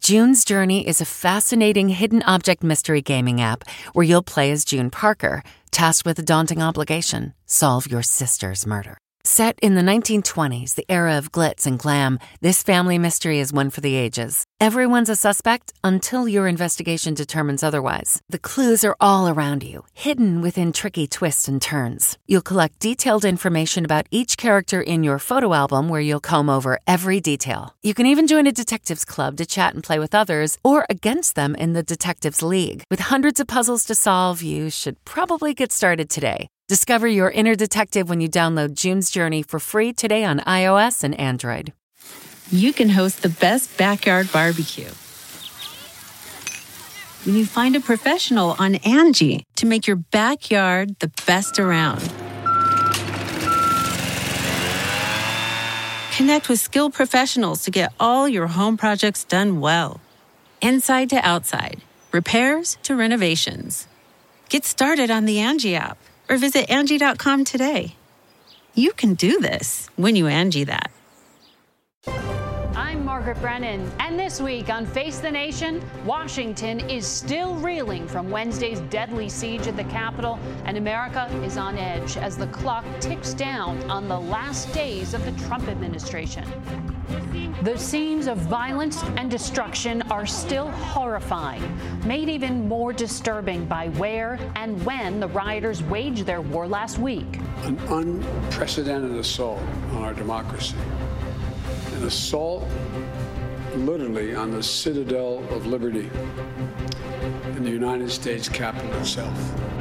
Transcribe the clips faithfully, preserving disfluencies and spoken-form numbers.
June's Journey is a fascinating hidden object mystery gaming app where you'll play as June Parker, tasked with a daunting obligation: solve your sister's murder. Set in the nineteen twenties, the era of glitz and glam, this family mystery is one for the ages. Everyone's a suspect until your investigation determines otherwise. The clues are all around you, hidden within tricky twists and turns. You'll collect detailed information about each character in your photo album where you'll comb over every detail. You can even join a detectives club to chat and play with others or against them in the Detectives League. With hundreds of puzzles to solve, you should probably get started today. Discover your inner detective when you download June's Journey for free today on iOS and Android. You can host the best backyard barbecue when you find a professional on Angie to make your backyard the best around. Connect with skilled professionals to get all your home projects done well. Inside to outside, repairs to renovations. Get started on the Angie app or visit Angie dot com today. You can do this when you Angie that. I'm Margaret Brennan, and this week on Face the Nation, Washington is still reeling from Wednesday's deadly siege at the Capitol, and America is on edge as the clock ticks down on the last days of the Trump administration. The scenes of violence and destruction are still horrifying, made even more disturbing by where and when the rioters waged their war last week. An unprecedented assault on our democracy. An assault literally on the citadel of liberty in the United States Capitol itself.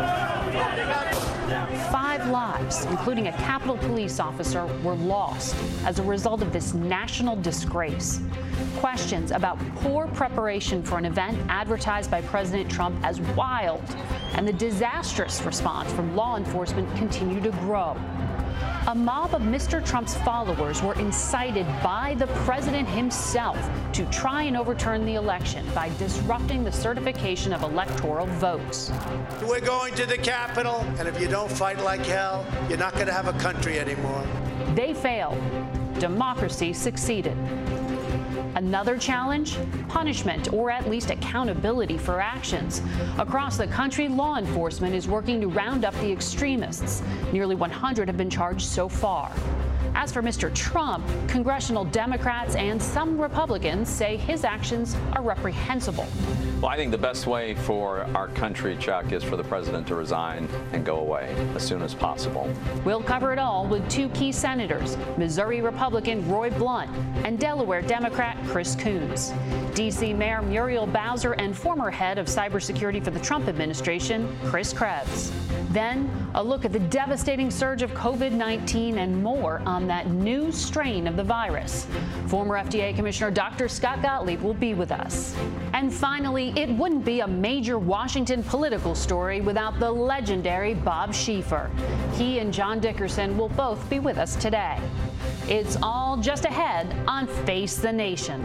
Five lives, including a Capitol police officer, were lost as a result of this national disgrace. Questions about poor preparation for an event advertised by President Trump as wild, and the disastrous response from law enforcement continue to grow. A mob of Mister Trump's followers were incited by the president himself to try and overturn the election by disrupting the certification of electoral votes. We're going to the Capitol, and if you don't fight like hell, you're not going to have a country anymore. They failed. Democracy succeeded. Another challenge? Punishment, or at least accountability for actions. Across the country, law enforcement is working to round up the extremists. Nearly one hundred have been charged so far. As for Mister Trump, congressional Democrats and some Republicans say his actions are reprehensible. Well, I think the best way for our country, Chuck, is for the president to resign and go away as soon as possible. We'll cover it all with two key senators, Missouri Republican Roy Blunt and Delaware Democrat Chris Coons. D C Mayor Muriel Bowser and former head of cybersecurity for the Trump administration, Chris Krebs. Then, a look at the devastating surge of COVID nineteen and more on that new strain of the virus. Former F D A Commissioner Doctor Scott Gottlieb will be with us. And finally, it wouldn't be a major Washington political story without the legendary Bob Schieffer. He and John Dickerson will both be with us today. It's all just ahead on Face the Nation.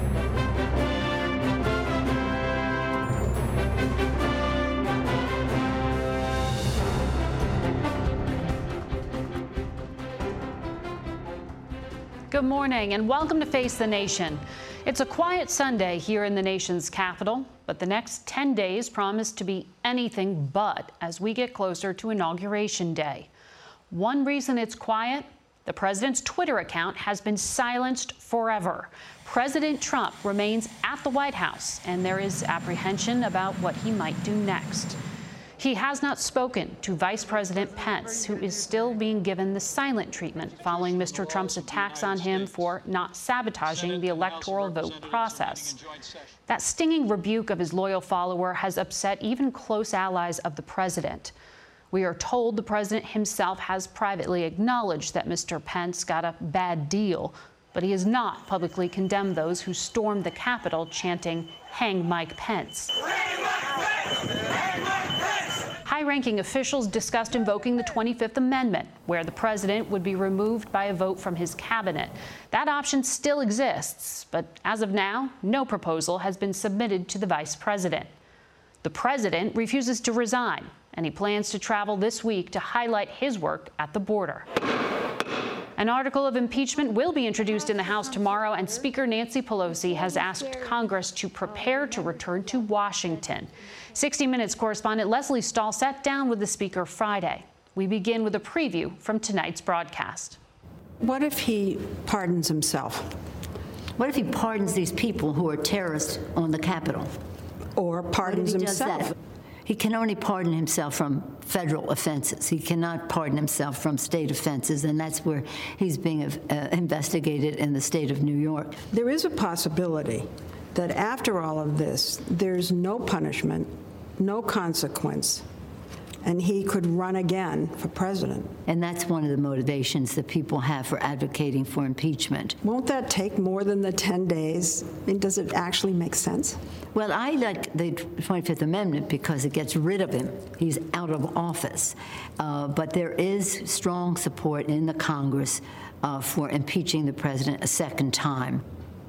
Good morning and welcome to Face the Nation. It's a quiet Sunday here in the nation's capital, but the next ten days promise to be anything but as we get closer to Inauguration Day. One reason it's quiet? The president's Twitter account has been silenced forever. President Trump remains at the White House, and there is apprehension about what he might do next. He has not spoken to Vice President Pence, who is still being given the silent treatment following Mister Trump's attacks on him for not sabotaging the electoral vote process. That stinging rebuke of his loyal follower has upset even close allies of the president. We are told the president himself has privately acknowledged that Mister Pence got a bad deal, but he has not publicly condemned those who stormed the Capitol chanting, "Hang Mike Pence." High-ranking officials discussed invoking the twenty-fifth Amendment, where the president would be removed by a vote from his cabinet. That option still exists, but as of now, no proposal has been submitted to the vice president. The president refuses to resign, and he plans to travel this week to highlight his work at the border. An article of impeachment will be introduced in the House tomorrow, and Speaker Nancy Pelosi has asked Congress to prepare to return to Washington. sixty minutes correspondent Lesley Stahl sat down with the Speaker Friday. We begin with a preview from tonight's broadcast. What if he pardons himself? What if he pardons these people who are terrorists on the Capitol? Or pardons himself? He can only pardon himself from federal offenses. He cannot pardon himself from state offenses, and that's where he's being uh, investigated in the state of New York. There is a possibility that after all of this, there's no punishment, no consequence, and he could run again for president. And that's one of the motivations that people have for advocating for impeachment. Won't that take more than the ten days? I mean, does it actually make sense? Well, I like the twenty-fifth Amendment because it gets rid of him. He's out of office. Uh, but there is strong support in the Congress uh, for impeaching the president a second time.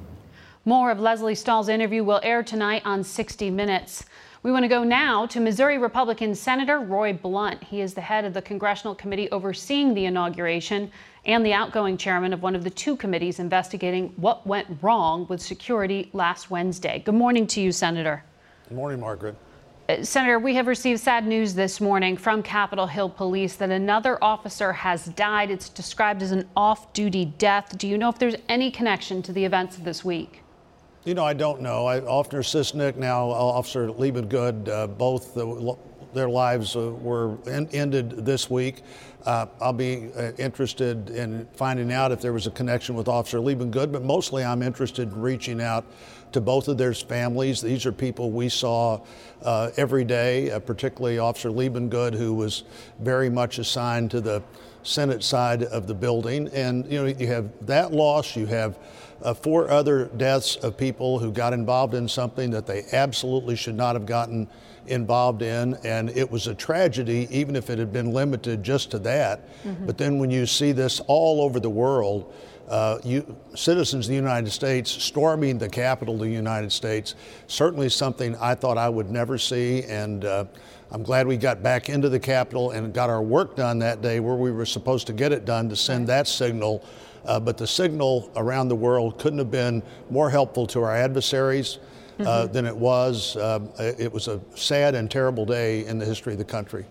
More of Lesley Stahl's interview will air tonight on sixty minutes. We want to go now to Missouri Republican Senator Roy Blunt. He is the head of the congressional committee overseeing the inauguration and the outgoing chairman of one of the two committees investigating what went wrong with security last Wednesday. Good morning to you, Senator. Good morning, Margaret. Uh, Senator, we have received sad news this morning from Capitol Hill Police that another officer has died. It's described as an off-duty death. Do you know if there's any connection to the events of this week? You know, I don't know. I, Officer Sisnick, now Officer Liebengood, uh, both uh, their lives uh, were en- ended this week. Uh, I'll be uh, interested in finding out if there was a connection with Officer Liebengood, but mostly I'm interested in reaching out to both of their families. These are people we saw uh, every day, uh, particularly Officer Liebengood, who was very much assigned to the Senate side of the building. And, you know, you have that loss, you have Uh, four other deaths of people who got involved in something that they absolutely should not have gotten involved in. And it was a tragedy, even if it had been limited just to that. Mm-hmm. But then when you see this all over the world, uh, you, citizens of the United States storming the Capitol of the United States, certainly something I thought I would never see. And uh, I'm glad we got back into the Capitol and got our work done that day where we were supposed to get it done to send that signal. Uh, but the signal around the world couldn't have been more helpful to our adversaries uh, mm-hmm. than it was. Uh, it was a sad and terrible day in the history of the country.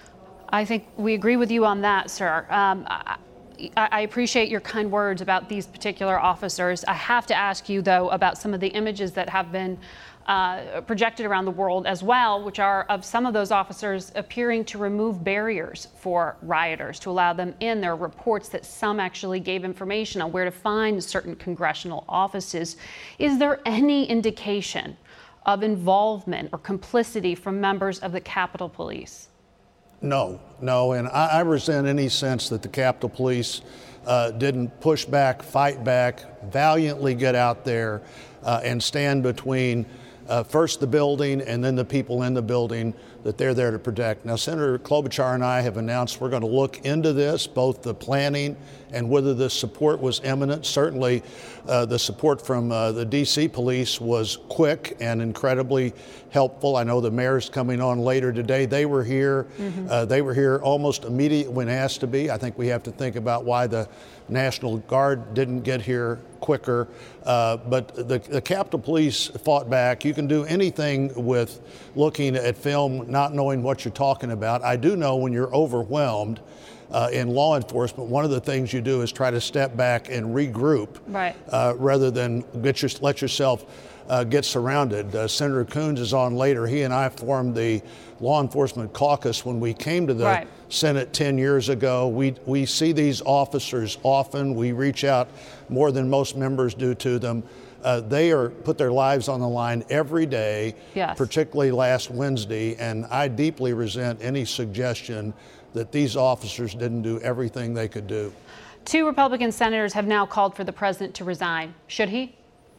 I think we agree with you on that, sir. Um, I, I appreciate your kind words about these particular officers. I have to ask you, though, about some of the images that have been Uh, projected around the world as well, which are of some of those officers appearing to remove barriers for rioters to allow them in. There are reports that some actually gave information on where to find certain congressional offices. Is there any indication of involvement or complicity from members of the Capitol Police? No, no, and I, I resent any sense that the Capitol Police uh, didn't push back, fight back, valiantly get out there uh, and stand between Uh, first the building and then the people in the building that they're there to protect. Now, Senator Klobuchar and I have announced we're going to look into this, both the planning and whether the support was imminent. Certainly, uh, the support from uh, the D C police was quick and incredibly helpful. I know the mayor's coming on later today. They were here. Mm-hmm. Uh, they were here almost immediately when asked to be. I think we have to think about why the National Guard didn't get here quicker. Uh, but the, the Capitol Police fought back. You can do anything with looking at film, not knowing what you're talking about. I do know when you're overwhelmed uh, in law enforcement, one of the things you do is try to step back and regroup, right. uh, rather than get your, let yourself uh, get surrounded. Uh, Senator Coons is on later. He and I formed the law enforcement caucus when we came to the right. Senate ten years ago. We we see these officers often. We reach out more than most members do to them. Uh, they are put their lives on the line every day, yes. particularly last Wednesday, and I deeply resent any suggestion that these officers didn't do everything they could do. Two Republican senators have now called for the president to resign. Should he?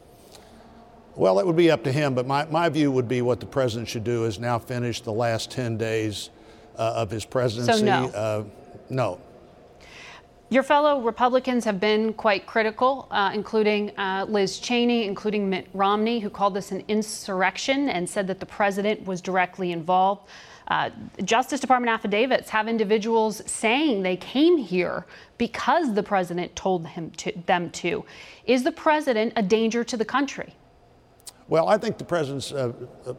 Well, that would be up to him, but my, my view would be what the president should do is now finish the last ten days uh, of his presidency. So no. Uh, no. Your fellow Republicans have been quite critical, uh, including uh, Liz Cheney, including Mitt Romney, who called this an insurrection and said that the president was directly involved. Uh, Justice Department affidavits have individuals saying they came here because the president told him to, them to. Is the president a danger to the country? Well, I think the president's uh, uh,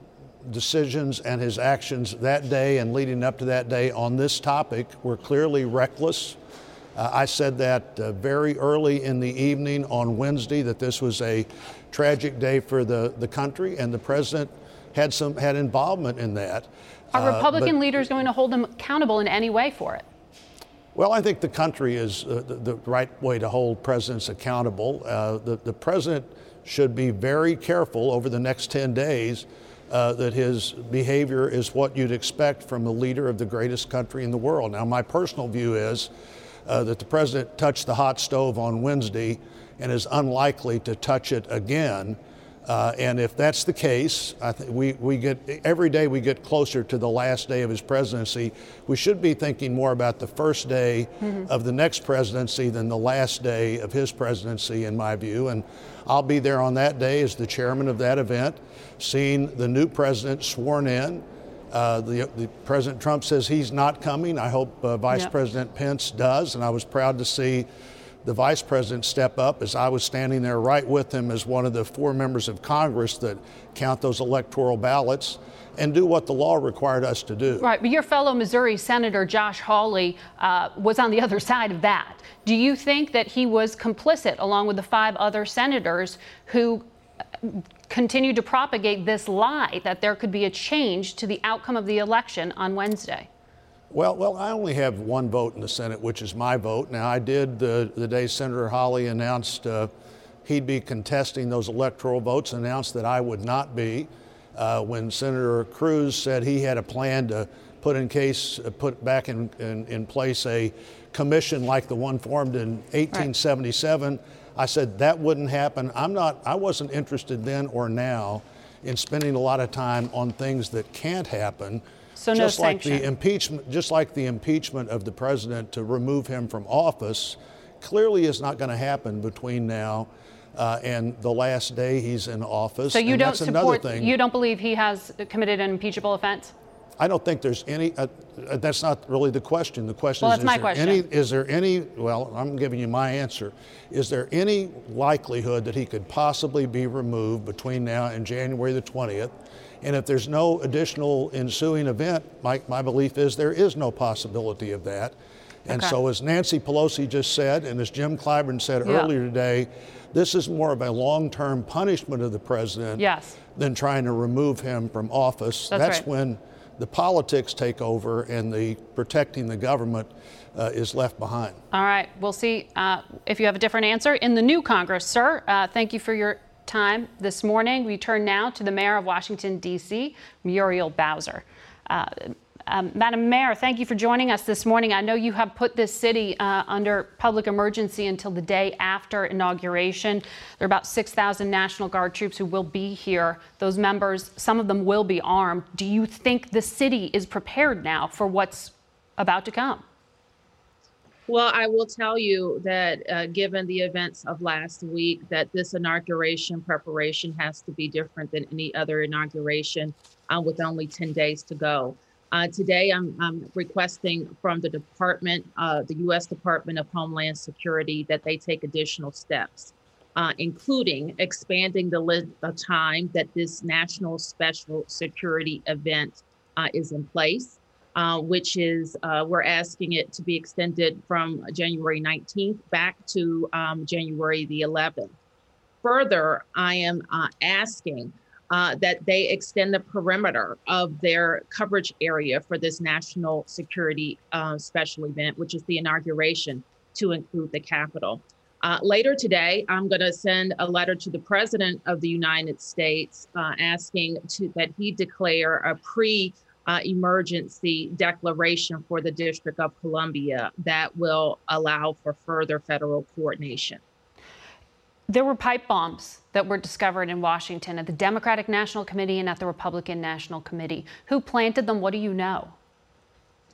decisions and his actions that day and leading up to that day on this topic were clearly reckless. Uh, I said that uh, very early in the evening on Wednesday, that this was a tragic day for the, the country, and the president had some had involvement in that. Are Republican uh, but, leaders going to hold him accountable in any way for it? Well, I think the country is uh, the, the right way to hold presidents accountable. Uh, the, the president should be very careful over the next ten days uh, that his behavior is what you'd expect from the leader of the greatest country in the world. Now, my personal view is uh, that the president touched the hot stove on Wednesday and is unlikely to touch it again. Uh, and if that's the case, I think we, we get every day we get closer to the last day of his presidency. We should be thinking more about the first day mm-hmm. of the next presidency than the last day of his presidency, in my view. And I'll be there on that day as the chairman of that event, seeing the new president sworn in. Uh, the, the President Trump says he's not coming. I hope uh, Vice yep. President Pence does. And I was proud to see the vice president step up as I was standing there right with him as one of the four members of Congress that count those electoral ballots and do what the law required us to do. Right, but your fellow Missouri Senator Josh Hawley uh, was on the other side of that. Do you think that he was complicit along with the five other senators who continued to propagate this lie that there could be a change to the outcome of the election on Wednesday? Well, well, I only have one vote in the Senate, which is my vote. Now, I did the, the day Senator Hawley announced uh, he'd be contesting those electoral votes, announced that I would not be. Uh, when Senator Cruz said he had a plan to put in case, uh, put back in, in, in place a commission like the one formed in eighteen seventy-seven, right. I said that wouldn't happen. I'm not, I wasn't interested then or now in spending a lot of time on things that can't happen. So just no like sanction. the impeachment, just like the impeachment of the president to remove him from office, clearly is not going to happen between now uh, and the last day he's in office. So you and don't that's support? Thing. You don't believe he has committed an impeachable offense? I don't think there's any. Uh, that's not really the question. The question well, is: that's my is there question. any? Is there any? Well, I'm giving you my answer. Is there any likelihood that he could possibly be removed between now and January the twentieth? And if there's no additional ensuing event, my, my belief is there is no possibility of that. And okay. so as Nancy Pelosi just said, and as Jim Clyburn said yeah. earlier today, this is more of a long-term punishment of the president yes. than trying to remove him from office. That's, That's right. when the politics take over and the protecting the government uh, is left behind. All right. We'll see uh, if you have a different answer in the new Congress, sir. Uh, thank you for your time this morning. We turn now to the mayor of Washington, D C, Muriel Bowser. Uh, um, Madam Mayor, thank you for joining us this morning. I know you have put this city uh, under public emergency until the day after inauguration. There are about six thousand National Guard troops who will be here. Those members, some of them will be armed. Do you think the city is prepared now for what's about to come? Well, I will tell you that uh, given the events of last week, that this inauguration preparation has to be different than any other inauguration uh, with only ten days to go. Uh, today, I'm, I'm requesting from the department, uh, the U S Department of Homeland Security, that they take additional steps, uh, including expanding the length of time that this national special security event uh, is in place. Uh, which is, uh, we're asking it to be extended from January nineteenth back to um, January the eleventh. Further, I am uh, asking uh, that they extend the perimeter of their coverage area for this national security uh, special event, which is the inauguration, to include the Capitol. Uh, later today, I'm going to send a letter to the President of the United States uh, asking to, that he declare a pre- Uh, emergency declaration for the District of Columbia that will allow for further federal coordination. There were pipe bombs that were discovered in Washington at the Democratic National Committee and at the Republican National Committee. Who planted them? What do you know?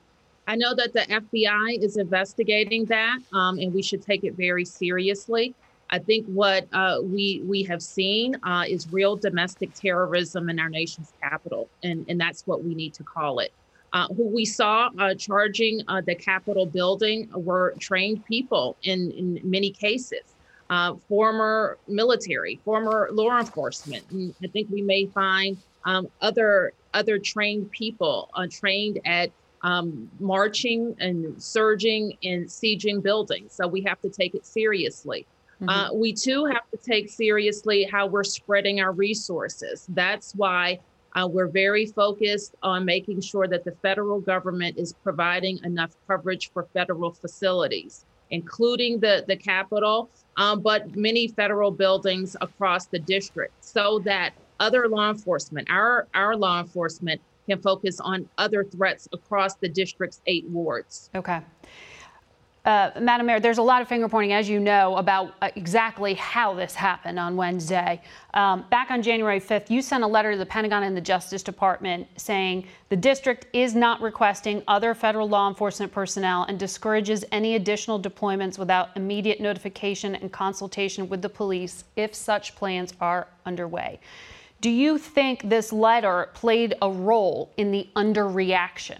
I know that the F B I is investigating that, um, and we should take it very seriously. I think what uh, we we have seen uh, is real domestic terrorism in our nation's capital, and, and that's what we need to call it. Uh, who we saw uh, charging uh, the Capitol building were trained people in, in many cases, uh, former military, former law enforcement. And I think we may find um, other other trained people uh, trained at um, marching and surging and sieging buildings. So we have to take it seriously. Mm-hmm. Uh, we too have to take seriously how we're spreading our resources. That's why uh, we're very focused on making sure that the federal government is providing enough coverage for federal facilities, including the, the Capitol, um, but many federal buildings across the district, so that other law enforcement, our, our law enforcement, can focus on other threats across the district's eight wards. Okay. Uh, Madam Mayor, there's a lot of finger pointing, as you know, about uh, exactly how this happened on Wednesday. Um, back on January fifth, you sent a letter to the Pentagon and the Justice Department saying the district is not requesting other federal law enforcement personnel and discourages any additional deployments without immediate notification and consultation with the police if such plans are underway. Do you think this letter played a role in the underreaction?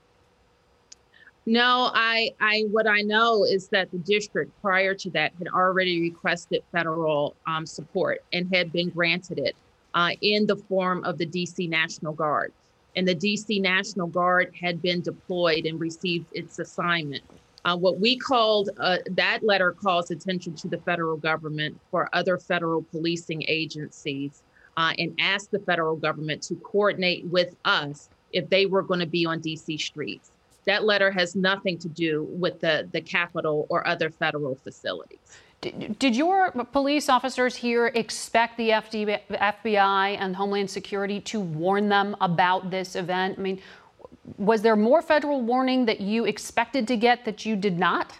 No, I, I, what I know is that the district prior to that had already requested federal um, support and had been granted it uh, in the form of the D C National Guard. And the D C National Guard had been deployed and received its assignment. Uh, what we called, uh, that letter calls attention to the federal government for other federal policing agencies uh, and asked the federal government to coordinate with us if they were going to be on D C streets. That letter has nothing to do with the, the Capitol or other federal facilities. Did, did your police officers here expect the F B I and Homeland Security to warn them about this event? I mean, was there more federal warning that you expected to get that you did not?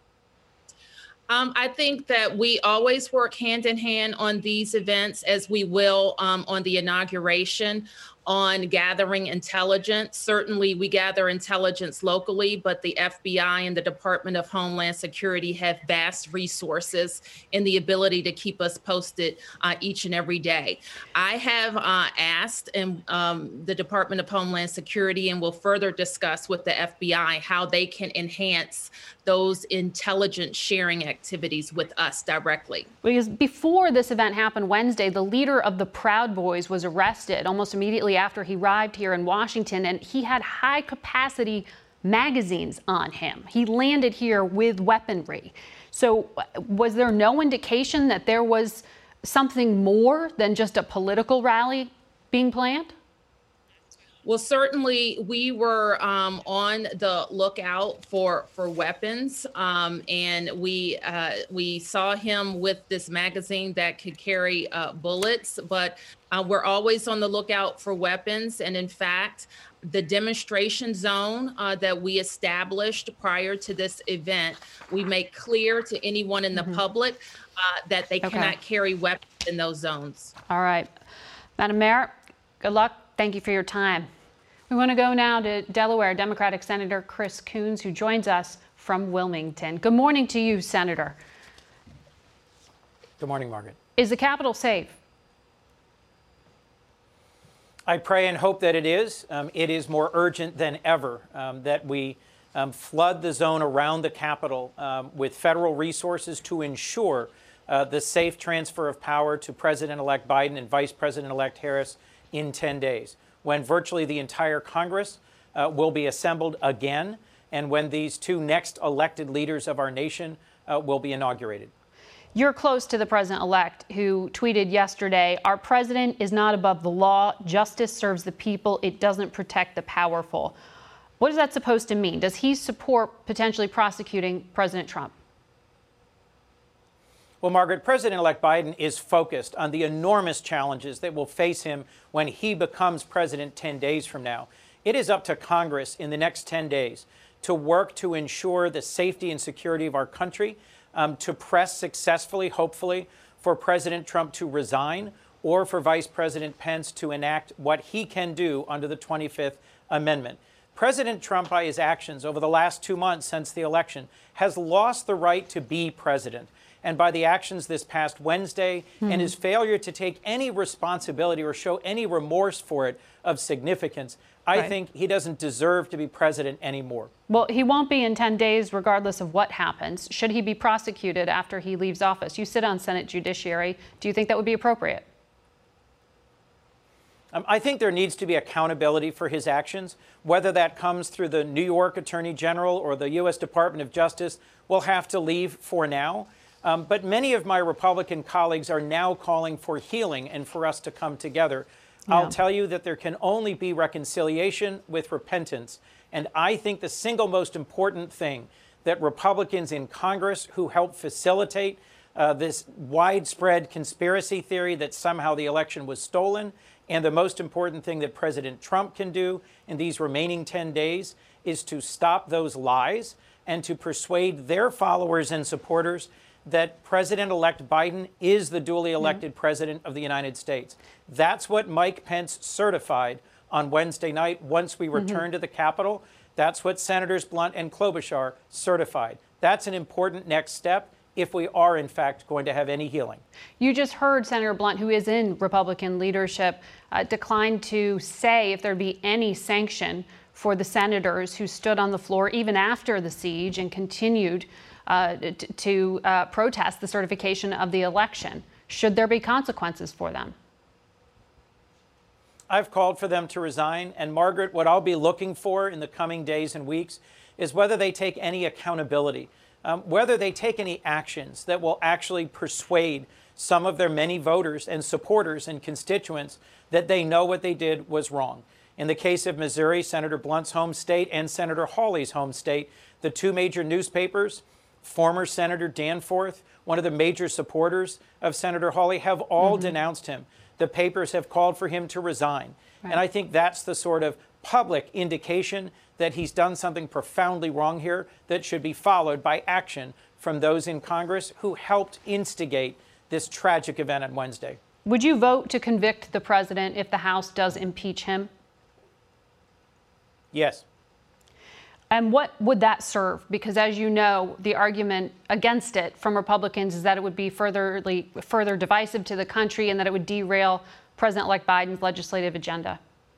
Um, I think that we always work hand in hand on these events, as we will um, on the inauguration, on gathering intelligence. Certainly we gather intelligence locally, but the F B I and the Department of Homeland Security have vast resources and the ability to keep us posted uh, each and every day. I have uh, asked and um, the Department of Homeland Security, and will further discuss with the F B I how they can enhance those intelligence sharing activities with us directly. Because before this event happened Wednesday, the leader of the Proud Boys was arrested almost immediately after he arrived here in Washington, and he had high capacity magazines on him. He landed here with weaponry. So was there no indication that there was something more than just a political rally being planned? Well, certainly we were um, on the lookout for for weapons, um, and we uh, we saw him with this magazine that could carry uh, bullets. But uh, we're always on the lookout for weapons. And in fact, the demonstration zone uh, that we established prior to this event, we make clear to anyone in the mm-hmm. public uh, that they okay. cannot carry weapons in those zones. All right, Madam Mayor, good luck. Thank you for your time. We want to go now to Delaware Democratic Senator Chris Coons, who joins us from Wilmington. Good morning to you, Senator. Good morning, Margaret. Is the Capitol safe? I pray and hope that it is. Um, it is more urgent than ever um, that we um, flood the zone around the Capitol um, with federal resources to ensure uh, the safe transfer of power to President-elect Biden and Vice President-elect Harris in ten days. When virtually the entire Congress uh, will be assembled again, and when these two next elected leaders of our nation uh, will be inaugurated. You're close to the president-elect, who tweeted yesterday, "Our president is not above the law. Justice serves the people. It doesn't protect the powerful." What is that supposed to mean? Does he support potentially prosecuting President Trump? Well, Margaret, President-elect Biden is focused on the enormous challenges that will face him when he becomes president ten days from now. It is up to Congress in the next ten days to work to ensure the safety and security of our country, um, to press successfully, hopefully, for President Trump to resign, or for Vice President Pence to enact what he can do under the twenty-fifth Amendment. President Trump, by his actions over the last two months since the election, has lost the right to be president. And by the actions this past Wednesday mm-hmm. and his failure to take any responsibility or show any remorse for it of significance, I right. think he doesn't deserve to be president anymore. Well, he won't be in ten days regardless of what happens. Should he be prosecuted after he leaves office? You sit on Senate Judiciary. Do you think that would be appropriate? Um, I think there needs to be accountability for his actions. Whether that comes through the New York Attorney General or the U S Department of Justice, we'll have to leave for now. Um, but many of my Republican colleagues are now calling for healing and for us to come together. Yeah. I'll tell you that there can only be reconciliation with repentance. And I think the single most important thing that Republicans in Congress who helped facilitate uh, this widespread conspiracy theory that somehow the election was stolen, and the most important thing that President Trump can do in these remaining ten days is to stop those lies and to persuade their followers and supporters that President-elect Biden is the duly elected mm-hmm. president of the United States. That's what Mike Pence certified on Wednesday night once we returned mm-hmm. to the Capitol. That's what Senators Blunt and Klobuchar certified. That's an important next step if we are, in fact, going to have any healing. You just heard Senator Blunt, who is in Republican leadership, uh, decline to say if there'd be any sanction for the senators who stood on the floor even after the siege and continued uh, t- to uh, protest the certification of the election. Should there be consequences for them? I've called for them to resign. And Margaret, what I'll be looking for in the coming days and weeks is whether they take any accountability. Um, whether they take any actions that will actually persuade some of their many voters and supporters and constituents that they know what they did was wrong. In the case of Missouri, Senator Blunt's home state and Senator Hawley's home state, the two major newspapers, former Senator Danforth, one of the major supporters of Senator Hawley, have all mm-hmm. denounced him. The papers have called for him to resign. Right. And I think that's the sort of public indication that he's done something profoundly wrong here that should be followed by action from those in Congress who helped instigate this tragic event on Wednesday. Would you vote to convict the president if the House does impeach him? Yes. And what would that serve? Because as you know, the argument against it from Republicans is that it would be furtherly, further divisive to the country and that it would derail President-elect Biden's legislative agenda.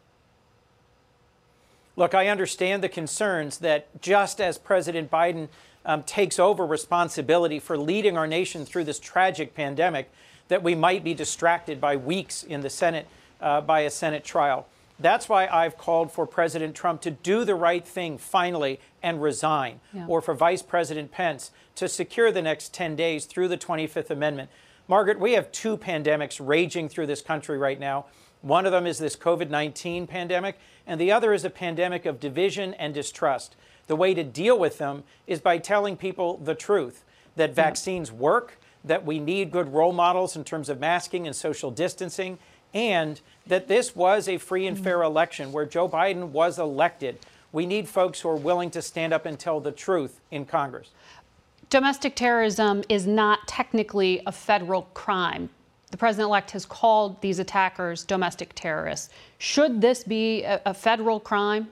Look, I understand the concerns that just as President Biden um, takes over responsibility for leading our nation through this tragic pandemic, that we might be distracted by weeks in the Senate uh, by a Senate trial. That's why I've called for President Trump to do the right thing finally and resign, yeah. or for Vice President Pence to secure the next ten days through the twenty-fifth Amendment. Margaret, we have two pandemics raging through this country right now. One of them is this COVID nineteen pandemic, and the other is a pandemic of division and distrust. The way to deal with them is by telling people the truth, that vaccines work, that we need good role models in terms of masking and social distancing, and that this was a free and fair election where Joe Biden was elected. We need folks who are willing to stand up and tell the truth in Congress. Domestic terrorism is not technically a federal crime. The president-elect has called these attackers domestic terrorists. Should this be a, a federal crime?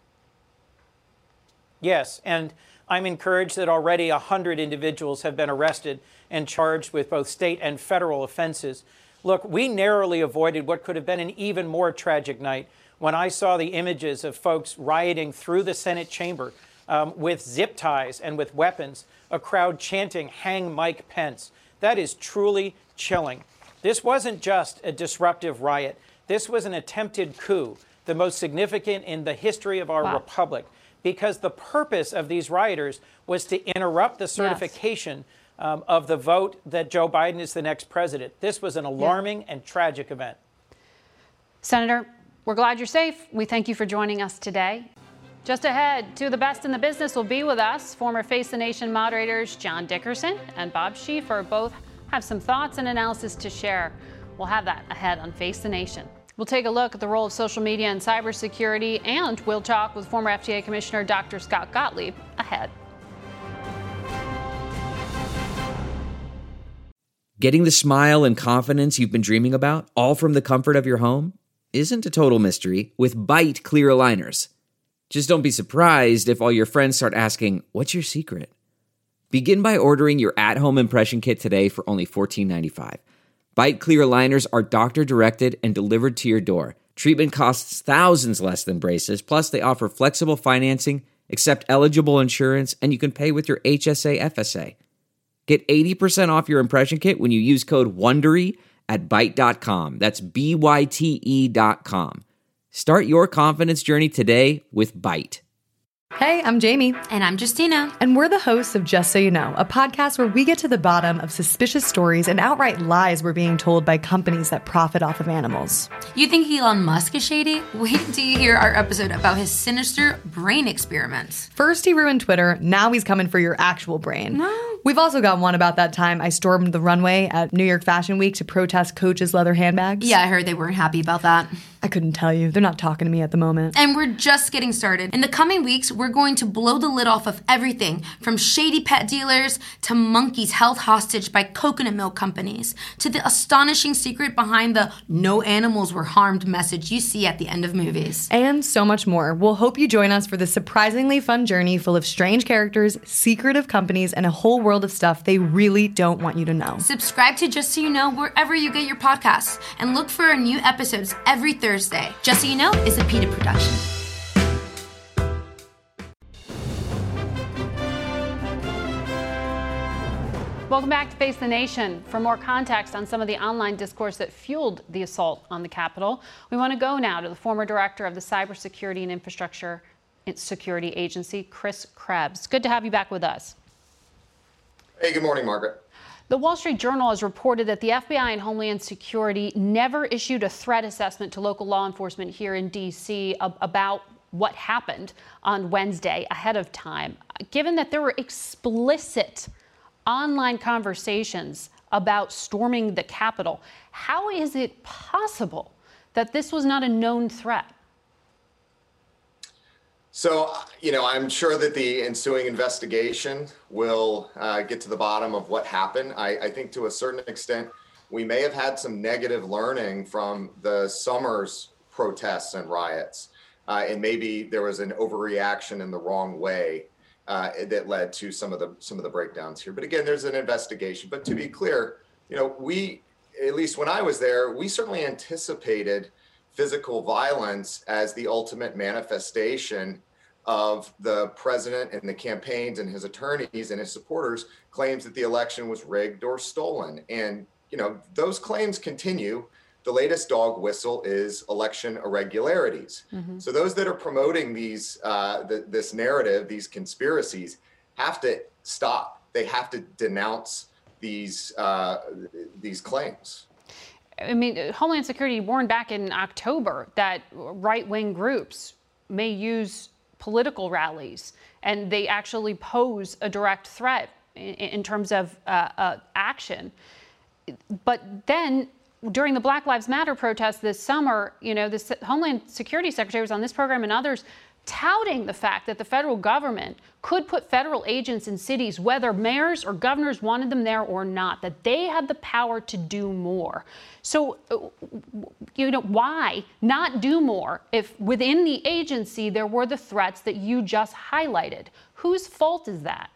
Yes, and I'm encouraged that already one hundred individuals have been arrested and charged with both state and federal offenses. Look, we narrowly avoided what could have been an even more tragic night when I saw the images of folks rioting through the Senate chamber um, with zip ties and with weapons, a crowd chanting, "Hang Mike Pence." That is truly chilling. This wasn't just a disruptive riot. This was an attempted coup, the most significant in the history of our wow. republic, because the purpose of these rioters was to interrupt the certification yes. um, of the vote that Joe Biden is the next president. This was an alarming yeah. and tragic event. Senator, we're glad you're safe. We thank you for joining us today. Just ahead, two of the best in the business will be with us. Former Face the Nation moderators John Dickerson and Bob Schieffer both have some thoughts and analysis to share. We'll have that ahead on Face the Nation. We'll take a look at the role of social media and cybersecurity, and we'll talk with former F D A Commissioner Doctor Scott Gottlieb ahead. Getting the smile and confidence you've been dreaming about, all from the comfort of your home, isn't a total mystery with Byte clear aligners. Just don't be surprised if all your friends start asking, what's your secret? Begin by ordering your at-home impression kit today for only fourteen ninety-five. Byte Clear aligners are doctor-directed and delivered to your door. Treatment costs thousands less than braces, plus they offer flexible financing, accept eligible insurance, and you can pay with your H S A F S A. Get eighty percent off your impression kit when you use code WONDERY at byte dot com. That's B Y T E dot com. Start your confidence journey today with Byte. Hey, I'm Jamie. And I'm Justina. And we're the hosts of Just So You Know, a podcast where we get to the bottom of suspicious stories and outright lies we're being told by companies that profit off of animals. You think Elon Musk is shady? Wait till you hear our episode about his sinister brain experiments. First he ruined Twitter, now he's coming for your actual brain. No. We've also got one about that time I stormed the runway at New York Fashion Week to protest Coach's leather handbags. Yeah, I heard they weren't happy about that. I couldn't tell you. They're not talking to me at the moment. And we're just getting started. In the coming weeks, we're going to blow the lid off of everything from shady pet dealers to monkeys held hostage by coconut milk companies to the astonishing secret behind the no animals were harmed message you see at the end of movies. And so much more. We'll hope you join us for this surprisingly fun journey full of strange characters, secretive companies, and a whole world of stuff they really don't want you to know. Subscribe to Just So You Know wherever you get your podcasts and look for our new episodes every Thursday. Just So You Know is a PETA production. Welcome back to Face the Nation. For more context on some of the online discourse that fueled the assault on the Capitol, we want to go now to the former director of the Cybersecurity and Infrastructure Security Agency, Chris Krebs. Good to have you back with us. Hey, good morning, Margaret. The Wall Street Journal has reported that the F B I and Homeland Security never issued a threat assessment to local law enforcement here in D C about what happened on Wednesday ahead of time. Given that there were explicit online conversations about storming the Capitol, how is it possible that this was not a known threat? So, you know, I'm sure that the ensuing investigation will uh, get to the bottom of what happened. I, I think to a certain extent, we may have had some negative learning from the summer's protests and riots. Uh, and maybe there was an overreaction in the wrong way uh, that led to some of the some of the breakdowns here. But again, there's an investigation. But to be clear, you know, we, at least when I was there, we certainly anticipated physical violence as the ultimate manifestation of the president and the campaigns and his attorneys and his supporters claims that the election was rigged or stolen. And, you know, those claims continue. The latest dog whistle is election irregularities. Mm-hmm. So those that are promoting these, uh, the, this narrative, these conspiracies, have to stop. They have to denounce these uh, these claims. I mean, Homeland Security warned back in October that right-wing groups may use political rallies, and they actually pose a direct threat in, in terms of uh, uh, action. But then during the Black Lives Matter protests this summer, you know, the Homeland Security Secretary was on this program and others touting the fact that the federal government could put federal agents in cities, whether mayors or governors wanted them there or not, that they had the power to do more. So, you know, why not do more if within the agency there were the threats that you just highlighted? Whose fault is that?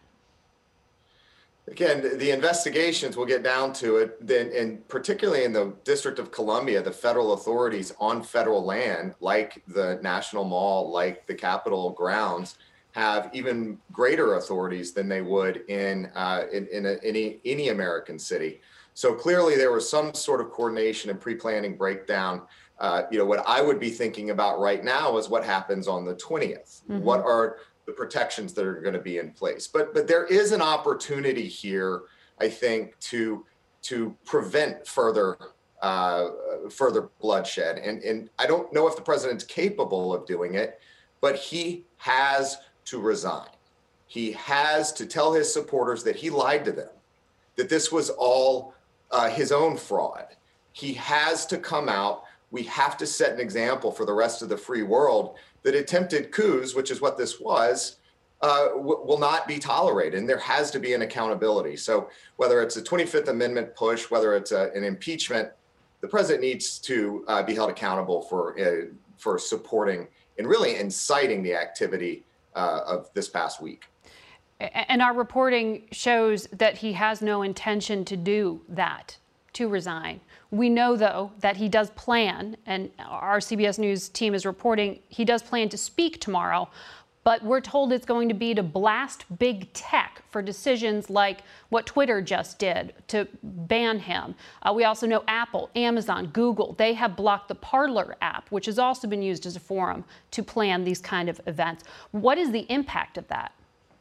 Again, the investigations, we'll get down to it, then, and particularly in the District of Columbia, the federal authorities on federal land, like the National Mall, like the Capitol grounds, have even greater authorities than they would in uh, in, in a, any any American city. So clearly, there was some sort of coordination and pre-planning breakdown. Uh, you know, what I would be thinking about right now is what happens on the twentieth. Mm-hmm. What are the protections that are going to be in place. But but there is an opportunity here, I think, to to prevent further uh, further bloodshed. And and I don't know if the president's capable of doing it, but he has to resign. He has to tell his supporters that he lied to them, that this was all uh, his own fraud. He has to come out. We have to set an example for the rest of the free world that attempted coups, which is what this was, uh, w- will not be tolerated. And there has to be an accountability. So whether it's a twenty-fifth Amendment push, whether it's a, an impeachment, the president needs to uh, be held accountable for uh, for supporting and really inciting the activity uh, of this past week. And our reporting shows that he has no intention to do that, to resign. We know, though, that he does plan, and our C B S News team is reporting he does plan to speak tomorrow, but we're told it's going to be to blast big tech for decisions like what Twitter just did to ban him. Uh, we also know Apple, Amazon, Google, they have blocked the Parler app, which has also been used as a forum to plan these kind of events. What is the impact of that?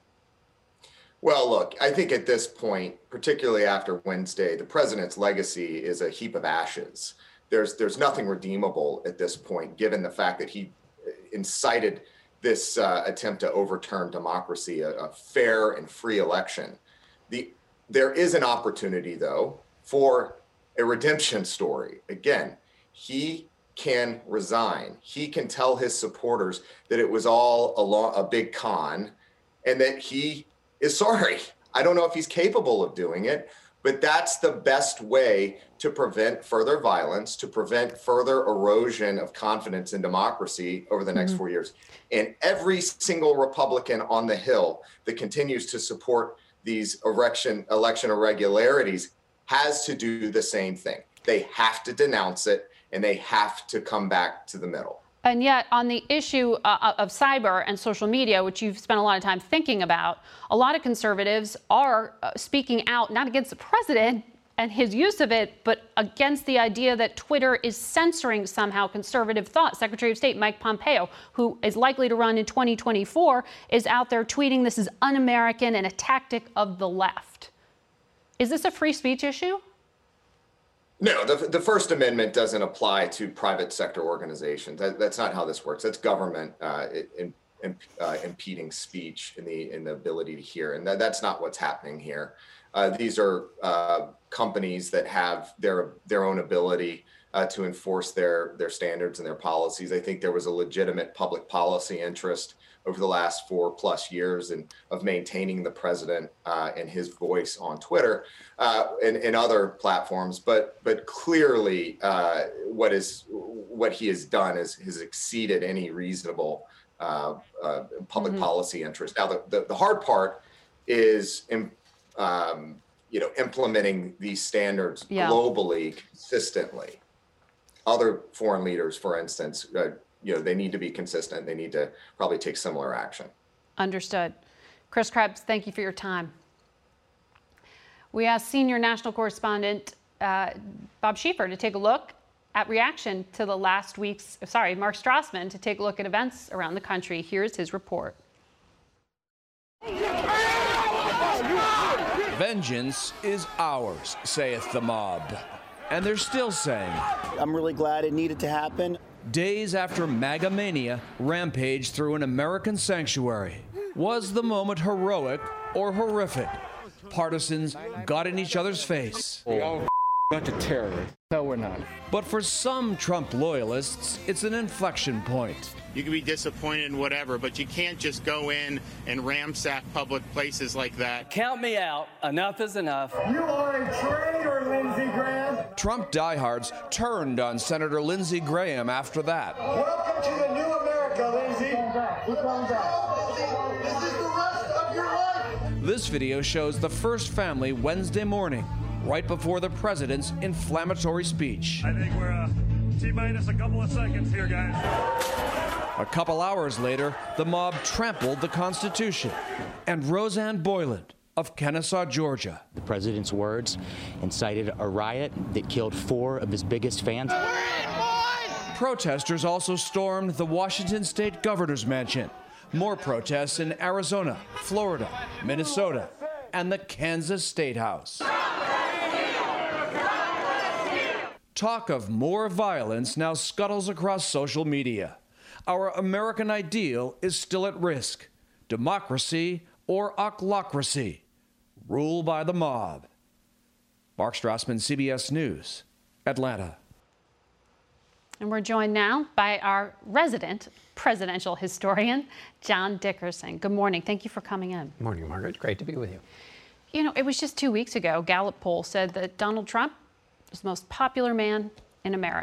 Well, look, I think at this point, particularly after Wednesday, the president's legacy is a heap of ashes. There's there's nothing redeemable at this point, given the fact that he incited this uh, attempt to overturn democracy, a, a fair and free election. The there is an opportunity, though, for a redemption story. Again, he can resign. He can tell his supporters that it was all a, lo- a big con, and that he is sorry. I don't know if he's capable of doing it, but that's the best way to prevent further violence, to prevent further erosion of confidence in democracy over the next mm-hmm. four years. And every single Republican on the Hill that continues to support these election, election irregularities has to do the same thing. They have to denounce it, and they have to come back to the middle. And yet, on the issue uh, of cyber and social media, which you've spent a lot of time thinking about, a lot of conservatives are uh, speaking out, not against the president and his use of it, but against the idea that Twitter is censoring somehow conservative thought. Secretary of State Mike Pompeo, who is likely to run in twenty twenty-four, is out there tweeting this is un-American and a tactic of the left. Is this a free speech issue? No, the, the First Amendment doesn't apply to private sector organizations. That, that's not how this works. That's government uh, in, in, uh, impeding speech and the, in the ability to hear. And that, that's not what's happening here. Uh, these are uh, companies that have their their own ability uh, to enforce their, their standards and their policies. I think there was a legitimate public policy interest over the last four plus years and of maintaining the president uh, and his voice on Twitter uh, and, and other platforms. But but clearly uh, what is what he has done is has exceeded any reasonable uh, uh, public mm-hmm. policy interest. Now, the, the, the hard part is in, um, you know, implementing these standards yeah. globally consistently. Other foreign leaders, for instance, uh, you know, they need to be consistent. They need to probably take similar action. Understood. Chris Krebs, thank you for your time. We asked senior national correspondent uh, Bob Schieffer to take a look at reaction to the last week's, sorry, Mark Strassman to take a look at events around the country. Here's his report. Vengeance is ours, saith the mob. And they're still saying. I'm really glad it needed to happen. Days after MAGA mania rampaged through an American sanctuary. Was the moment heroic or horrific? Partisans got in each other's face. We all got to terrorists. No, we're not. But for some Trump loyalists, it's an inflection point. You can be disappointed in whatever, but you can't just go in and ransack public places like that. Count me out. Enough is enough. You are a traitor, Lindsey Graham. Trump diehards turned on Senator Lindsey Graham after that. Welcome to the new America, Lindsey. This is the rest of your life. This video shows the first family Wednesday morning, right before the president's inflammatory speech. I think we're uh, T-minus a couple of seconds here, guys. A couple hours later, the mob trampled the Constitution. And Roseanne Boyland of Kennesaw, Georgia. The president's words incited a riot that killed four of his biggest fans. Protesters also stormed the Washington State Governor's Mansion. More protests in Arizona, Florida, Minnesota, and the Kansas State House. Talk of more violence now scuttles across social media. Our American ideal is still at risk. Democracy or ochlocracy. Rule by the mob. Mark Strassman, C B S News, Atlanta. And we're joined now by our resident presidential historian, John Dickerson. Good morning. Thank you for coming in. Good morning, Margaret. Great to be with you. You know, it was just two weeks ago, Gallup poll said that Donald Trump is the most popular man in America.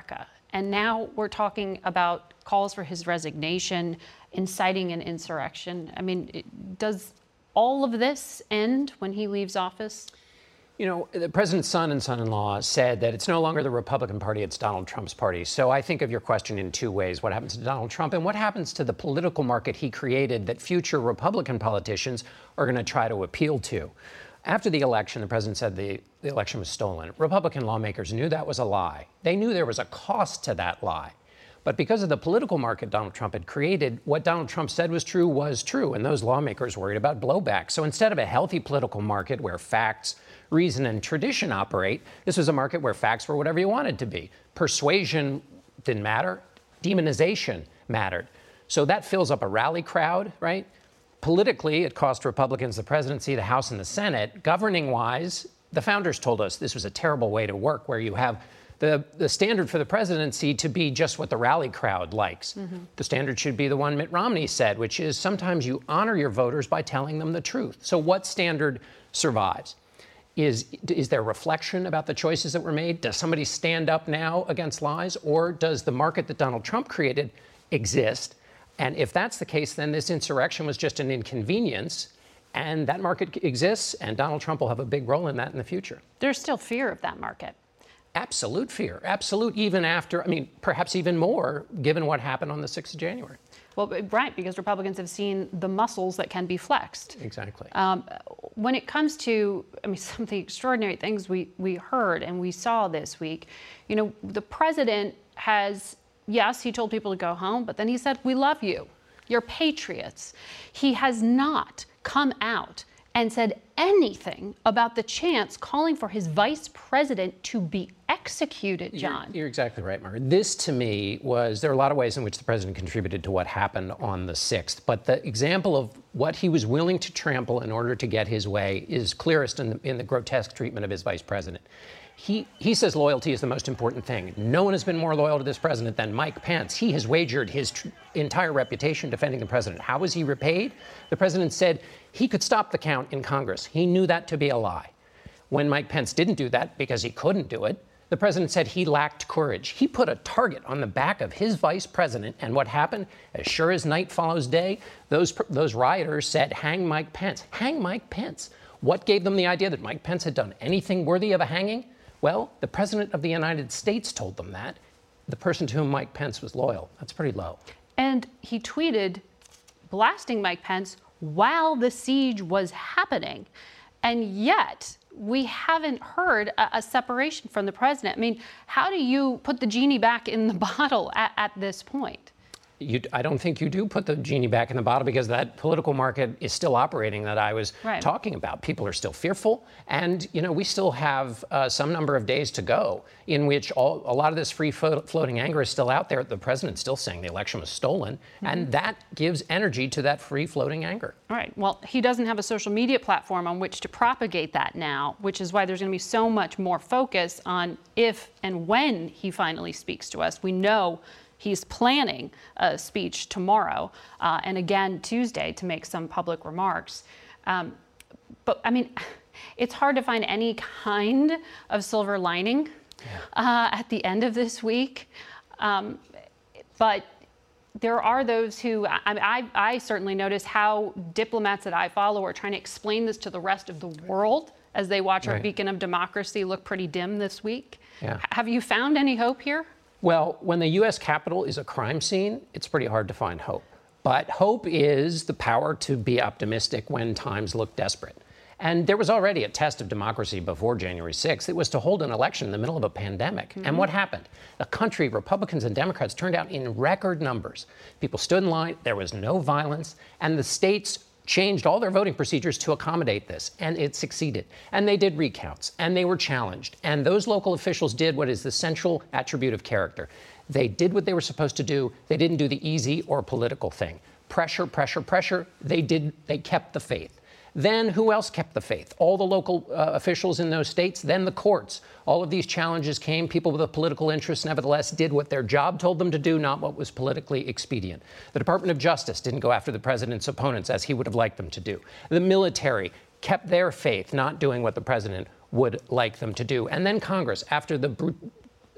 And now we're talking about calls for his resignation, inciting an insurrection. I mean, it, does all of this end when he leaves office? You know, the president's son and son-in-law said that it's no longer the Republican Party, it's Donald Trump's party. So I think of your question in two ways. What happens to Donald Trump and what happens to the political market he created that future Republican politicians are going to try to appeal to? After the election, the president said the, the election was stolen. Republican lawmakers knew that was a lie. They knew there was a cost to that lie. But because of the political market Donald Trump had created, what Donald Trump said was true was true, and those lawmakers worried about blowback. So instead of a healthy political market where facts, reason, and tradition operate, this was a market where facts were whatever you wanted to be. Persuasion didn't matter. Demonization mattered. So that fills up a rally crowd, right? Politically, it cost Republicans the presidency, the House, and the Senate. Governing-wise, the founders told us this was a terrible way to work, where you have The, the standard for the presidency to be just what the rally crowd likes. Mm-hmm. The standard should be the one Mitt Romney said, which is sometimes you honor your voters by telling them the truth. So what standard survives? Is, is there reflection about the choices that were made? Does somebody stand up now against lies? Or does the market that Donald Trump created exist? And if that's the case, then this insurrection was just an inconvenience. And that market exists, and Donald Trump will have a big role in that in the future. There's still fear of that market. Absolute fear. Absolute, even after, I mean, perhaps even more, given what happened on the sixth of January. Well, right, because Republicans have seen the muscles that can be flexed. Exactly. Um, when it comes to, I mean, some of the extraordinary things we, we heard and we saw this week, you know, the president has, yes, he told people to go home, but then he said, we love you. You're patriots. He has not come out and said anything about the chance calling for his vice president to be executed, John. You're, you're exactly right, Margaret. This, to me, was, there are a lot of ways in which the president contributed to what happened on the sixth, but the example of what he was willing to trample in order to get his way is clearest in the, in the grotesque treatment of his vice president. He, he says loyalty is the most important thing. No one has been more loyal to this president than Mike Pence. He has wagered his tr- entire reputation defending the president. How was he repaid? The president said he could stop the count in Congress. He knew that to be a lie. When Mike Pence didn't do that because he couldn't do it, the president said he lacked courage. He put a target on the back of his vice president, and what happened? As sure as night follows day, those, those rioters said, hang Mike Pence. Hang Mike Pence. What gave them the idea that Mike Pence had done anything worthy of a hanging? Well, the president of the United States told them that. The person to whom Mike Pence was loyal. That's pretty low. And he tweeted blasting Mike Pence while the siege was happening. And yet, we haven't heard a, a separation from the president. I mean, how do you put the genie back in the bottle at, at this point? You, I don't think you do put the genie back in the bottle, because that political market is still operating that I was right. talking about. People are still fearful. And, you know, we still have uh, some number of days to go in which all, a lot of this free flo- floating anger is still out there. The president's still saying the election was stolen. Mm-hmm. And that gives energy to that free floating anger. All right. Well, he doesn't have a social media platform on which to propagate that now, which is why there's going to be so much more focus on if and when he finally speaks to us. We know he's planning a speech tomorrow uh, and again Tuesday to make some public remarks. Um, but I mean, it's hard to find any kind of silver lining uh, at the end of this week. Um, but there are those who, I, I, I certainly notice how diplomats that I follow are trying to explain this to the rest of the world as they watch right. our beacon of democracy look pretty dim this week. Yeah. Have you found any hope here? Well, when the U S Capitol is a crime scene, it's pretty hard to find hope. But hope is the power to be optimistic when times look desperate. And there was already a test of democracy before January sixth. It was to hold an election in the middle of a pandemic. Mm-hmm. And what happened? The country, Republicans and Democrats, turned out in record numbers. People stood in line, there was no violence, and the states changed all their voting procedures to accommodate this, and it succeeded. And they did recounts, and they were challenged. And those local officials did what is the central attribute of character. They did what they were supposed to do. They didn't do the easy or political thing. Pressure, pressure, pressure. They did. They kept the faith. Then who else kept the faith? All the local uh, officials in those states, then the courts. All of these challenges came. People with a political interest, nevertheless, did what their job told them to do, not what was politically expedient. The Department of Justice didn't go after the president's opponents as he would have liked them to do. The military kept their faith, not doing what the president would like them to do. And then Congress, after the br-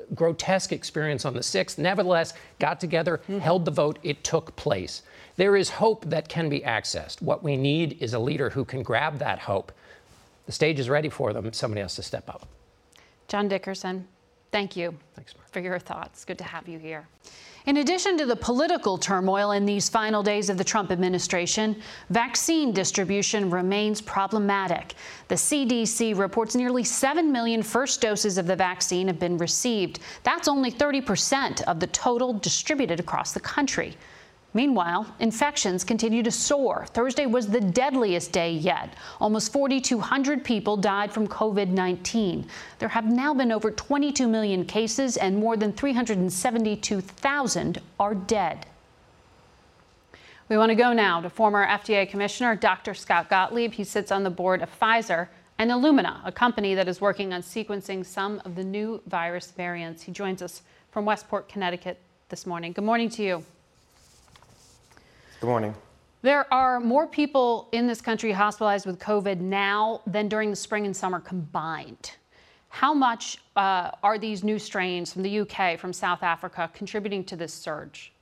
grotesque experience on the sixth, nevertheless got together, mm-hmm. held the vote. It took place. There is hope that can be accessed. What we need is a leader who can grab that hope. The stage is ready for them. Somebody has to step up. John Dickerson, thank you Thanks, Mark. for your thoughts. Good to have you here. In addition to the political turmoil in these final days of the Trump administration, vaccine distribution remains problematic. The C D C reports nearly seven million first doses of the vaccine have been received. That's only thirty percent of the total distributed across the country. Meanwhile, infections continue to soar. Thursday was the deadliest day yet. Almost four thousand two hundred people died from COVID nineteen. There have now been over twenty-two million cases and more than three hundred seventy-two thousand are dead. We want to go now to former F D A Commissioner Doctor Scott Gottlieb. He sits on the board of Pfizer and Illumina, a company that is working on sequencing some of the new virus variants. He joins us from Westport, Connecticut this morning. Good morning to you. Good morning. There are more people in this country hospitalized with COVID now than during the spring and summer combined. How much uh, are these new strains from the U K, from South Africa, contributing to this surge?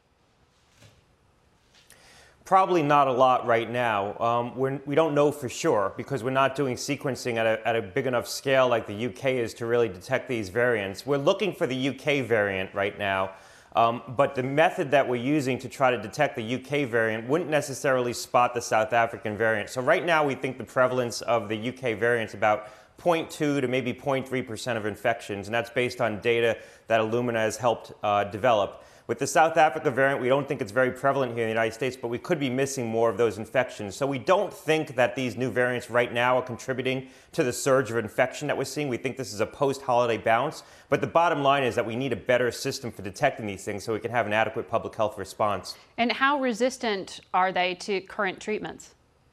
Probably not a lot right now. Um, we're, we don't know for sure because we're not doing sequencing at a, at a big enough scale like the U K is to really detect these variants. We're looking for the U K variant right now. Um, but the method that we're using to try to detect the U K variant wouldn't necessarily spot the South African variant. So right now we think the prevalence of the U K variant is about zero point two to maybe zero point three percent of infections, and that's based on data that Illumina has helped uh, develop. With the South Africa variant, we don't think it's very prevalent here in the United States, but we could be missing more of those infections. So we don't think that these new variants right now are contributing to the surge of infection that we're seeing. We think this is a post-holiday bounce. But the bottom line is that we need a better system for detecting these things so we can have an adequate public health response. And how resistant are they to current treatments?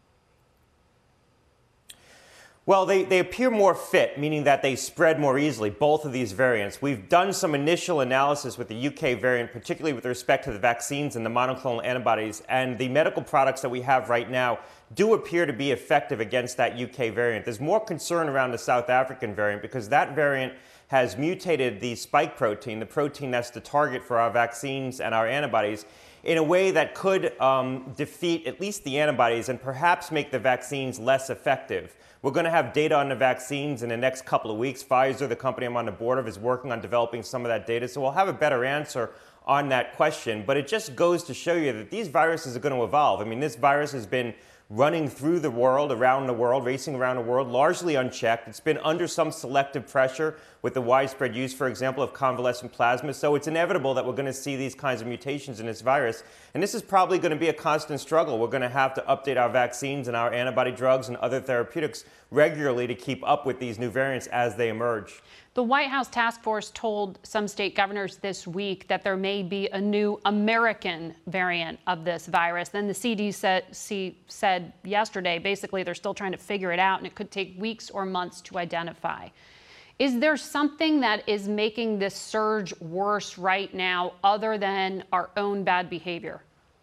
Well, they, they appear more fit, meaning that they spread more easily, both of these variants. We've done some initial analysis with the U K variant, particularly with respect to the vaccines and the monoclonal antibodies, and the medical products that we have right now do appear to be effective against that U K variant. There's more concern around the South African variant because that variant has mutated the spike protein, the protein that's the target for our vaccines and our antibodies, in a way that could um, defeat at least the antibodies and perhaps make the vaccines less effective. We're going to have data on the vaccines in the next couple of weeks. Pfizer, the company I'm on the board of, is working on developing some of that data, so we'll have a better answer on that question. But it just goes to show you that these viruses are going to evolve. I mean, this virus has been running through the world, around the world, racing around the world, largely unchecked. It's been under some selective pressure with the widespread use, for example, of convalescent plasma. So it's inevitable that we're going to see these kinds of mutations in this virus. And this is probably going to be a constant struggle. We're going to have to update our vaccines and our antibody drugs and other therapeutics regularly to keep up with these new variants as they emerge. The White House task force told some state governors this week that there may be a new American variant of this virus. Then the C D C said yesterday, basically, they're still trying to figure it out, and it could take weeks or months to identify. Is there something that is making this surge worse right now other than our own bad behavior?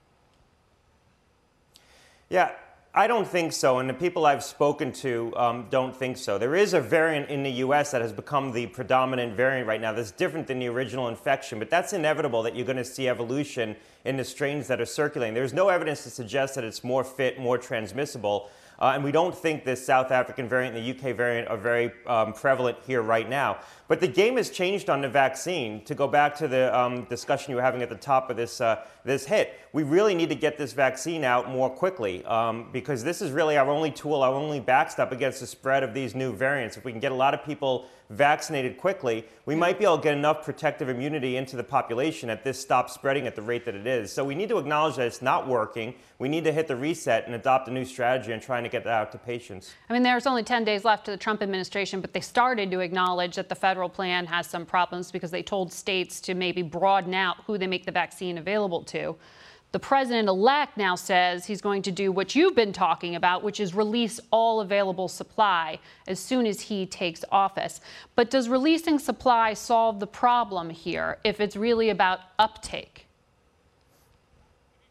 Yeah. I don't think so, and the people I've spoken to um, don't think so. There is a variant in the U S that has become the predominant variant right now that's different than the original infection, but that's inevitable that you're going to see evolution in the strains that are circulating. There's no evidence to suggest that it's more fit, more transmissible, uh, and we don't think this South African variant and the U K variant are very um, prevalent here right now. But the game has changed on the vaccine. To go back to the um, discussion you were having at the top of this, uh, this hit, we really need to get this vaccine out more quickly um, because this is really our only tool, our only backstop against the spread of these new variants. If we can get a lot of people vaccinated quickly, we might be able to get enough protective immunity into the population that this stops spreading at the rate that it is. So we need to acknowledge that it's not working. We need to hit the reset and adopt a new strategy and trying to get that out to patients. I mean, there's only ten days left to the Trump administration, but they started to acknowledge that the federal plan has some problems because they told states to maybe broaden out who they make the vaccine available to. The president-elect now says he's going to do what you've been talking about, which is release all available supply as soon as he takes office. But does releasing supply solve the problem here if it's really about uptake?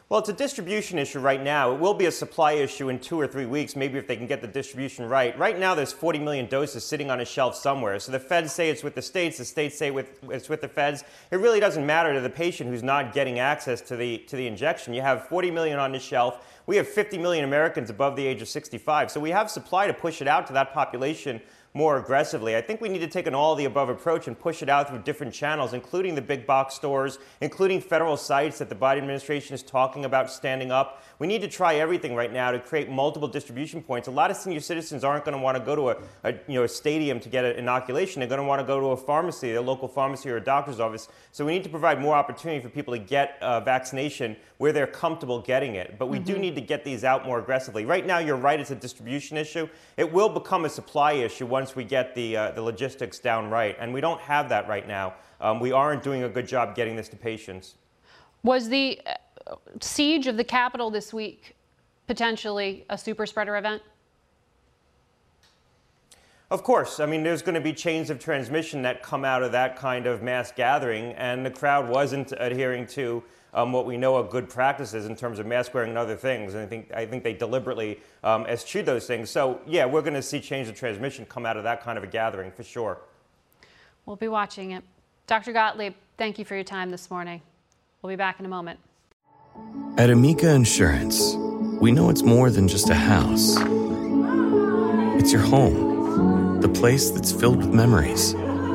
Well, it's a distribution issue right now. It will be a supply issue in two or three weeks, maybe if they can get the distribution right. Right now, there's forty million doses sitting on a shelf somewhere. So the feds say it's with the states, the states say with, it's with the feds. It really doesn't matter to the patient who's not getting access to the, to the injection. You have forty million on the shelf. We have fifty million Americans above the age of sixty-five. So we have supply to push it out to that population more aggressively. I think we need to take an all-of-the-above approach and push it out through different channels, including the big box stores, including federal sites that the Biden administration is talking about standing up. We need to try everything right now to create multiple distribution points. A lot of senior citizens aren't going to want to go to a, a, you know, a stadium to get an inoculation. They're going to want to go to a pharmacy, a local pharmacy or a doctor's office. So we need to provide more opportunity for people to get uh, vaccination where they're comfortable getting it. But we mm-hmm. do need to get these out more aggressively. Right now, you're right, it's a distribution issue. It will become a supply issue once we get the, uh, the logistics down right. And we don't have that right now. Um, we aren't doing a good job getting this to patients. Was the uh, siege of the Capitol this week potentially a super spreader event? Of course. I mean, there's going to be chains of transmission that come out of that kind of mass gathering, and the crowd wasn't adhering to um, what we know are good practices in terms of mask wearing and other things. And I think I think they deliberately um, eschewed those things. So, yeah, we're going to see chains of transmission come out of that kind of a gathering for sure. We'll be watching it. Doctor Gottlieb, thank you for your time this morning. We'll be back in a moment. At Amica Insurance, we know it's more than just a house. It's your home, the place that's filled with memories.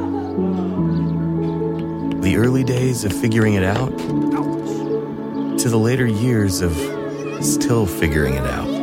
The early days of figuring it out to the later years of still figuring it out.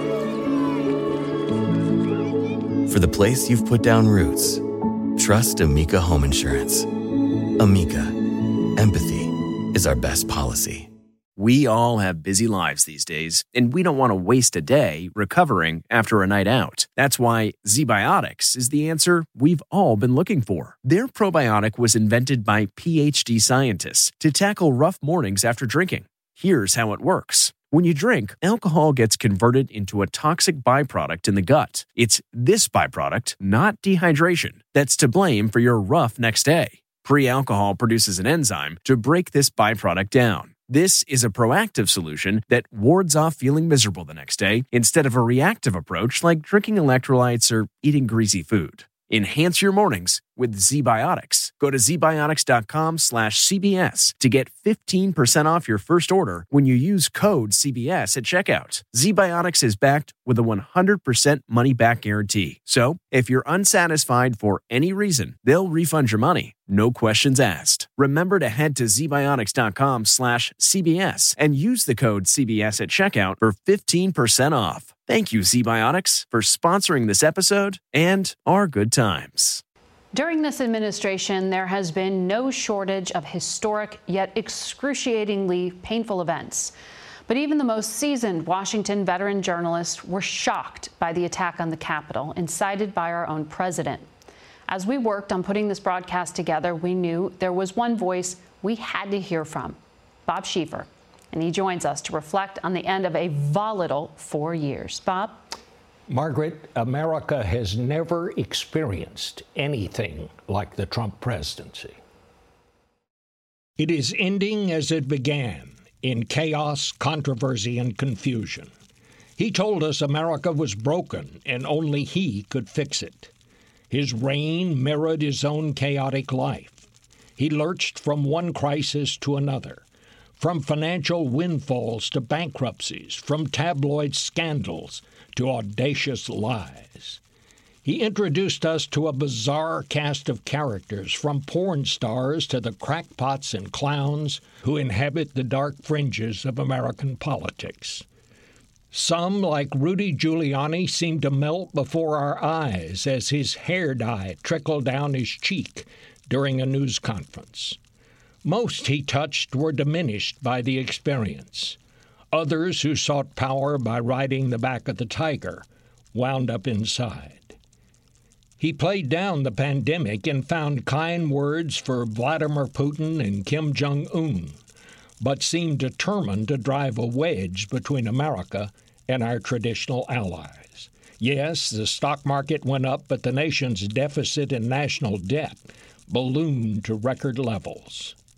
For the place you've put down roots, trust Amica Home Insurance. Amica, empathy is our best policy. We all have busy lives these days, and we don't want to waste a day recovering after a night out. That's why ZBiotics is the answer we've all been looking for. Their probiotic was invented by P H D scientists to tackle rough mornings after drinking. Here's how it works. When you drink, alcohol gets converted into a toxic byproduct in the gut. It's this byproduct, not dehydration, that's to blame for your rough next day. Pre-alcohol produces an enzyme to break this byproduct down. This is a proactive solution that wards off feeling miserable the next day instead of a reactive approach like drinking electrolytes or eating greasy food. Enhance your mornings with ZBiotics. Go to zbiotics.com slash CBS to get fifteen percent off your first order when you use code C B S at checkout. ZBiotics is backed with a one hundred percent money-back guarantee. So, if you're unsatisfied for any reason, they'll refund your money. No questions asked. Remember to head to zbiotics.com slash CBS and use the code C B S at checkout for fifteen percent off. Thank you, ZBiotics, for sponsoring this episode and our good times. During this administration, there has been no shortage of historic yet excruciatingly painful events. But even the most seasoned Washington veteran journalists were shocked by the attack on the Capitol, incited by our own president. As we worked on putting this broadcast together, we knew there was one voice we had to hear from, Bob Schieffer. And he joins us to reflect on the end of a volatile four years. Bob? Margaret, America has never experienced anything like the Trump presidency. It is ending as it began, in chaos, controversy, and confusion. He told us America was broken and only he could fix it. His reign mirrored his own chaotic life. He lurched from one crisis to another. From financial windfalls to bankruptcies, from tabloid scandals to audacious lies. He introduced us to a bizarre cast of characters, from porn stars to the crackpots and clowns who inhabit the dark fringes of American politics. Some, like Rudy Giuliani, seemed to melt before our eyes as his hair dye trickled down his cheek during a news conference. Most he touched were diminished by the experience. Others who sought power by riding the back of the tiger wound up inside. He played down the pandemic and found kind words for Vladimir Putin and Kim Jong-un, but seemed determined to drive a wedge between America and our traditional allies. Yes, the stock market went up, but the nation's deficit and national debt ballooned to record levels.